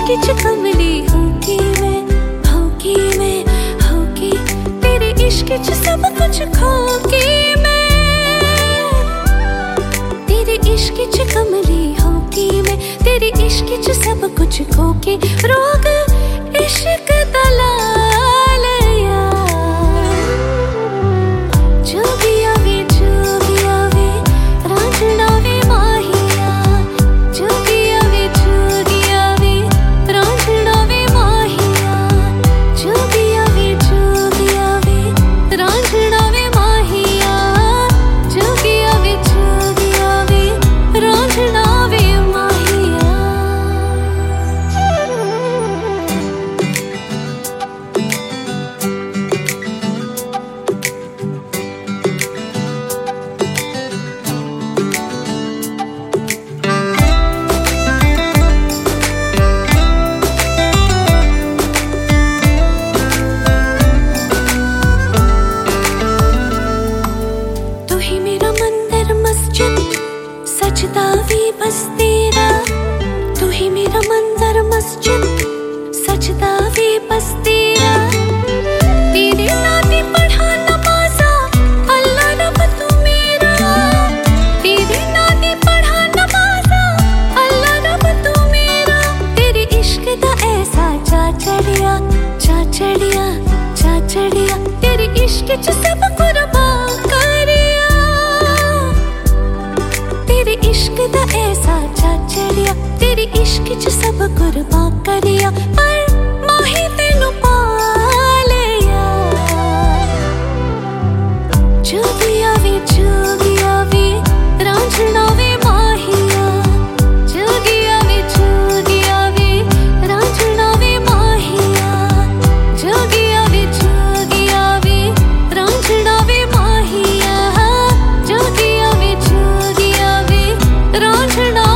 इश्क च कमली होगी मैं, होगी मैं, होगी तेरे इश्क च सब कुछ खोगी मैं। तेरे इश्क च कमली होगी मैं, तेरे इश्क च सब कुछ खोगी। रोग इश्क दा ला लिया, जोगिया वे रांझना वे माहिया, जोगिया वे रांझना वे माहिया, जोगिया वे रांझना वे माहिया, जोगिया वे रांझना वे माहिया। सजदा भी बस तेरा, तू ही मेरा मंदिर मस्जिद, सजदा भी बस तेरा। तेरे नाते पढ़ा नमाज़ा अल्लाह रब तू मेरा, तेरे नाते पढ़ा नमाज़ा अल्लाह रब तू मेरा। तेरे इश्क दा ऐसा चा चढ़िया, चा चढ़िया, चा चढ़िया, तेरे इश्क च सब कुर्बान करिया। तेरे इश्क दा ऐसा चा चढ़िया, तेरे इश्क च सब कुर्बान करिया। पर माही तेनू पा लिया, जोगिया वे रांझना वे माहिया, जोगिया वे रांझना वे माहिया, जोगिया वे रांझना वे माहिया, जोगिया वे रांझना